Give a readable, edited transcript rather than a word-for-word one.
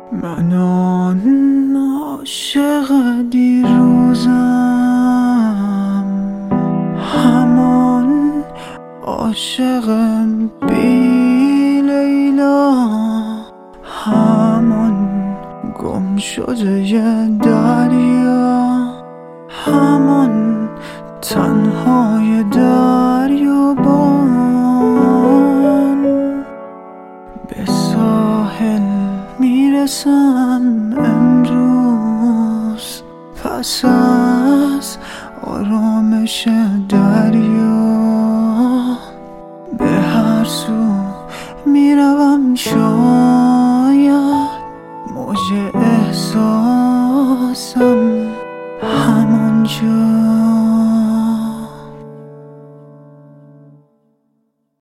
من آن عاشق دیروزم، همان عاشق بی لیلا، همان گم شده دریا، همان تنهای دریابان. به ساحل میرسم امروز، پس از آرامش دریا. به هر سو میروم شاد،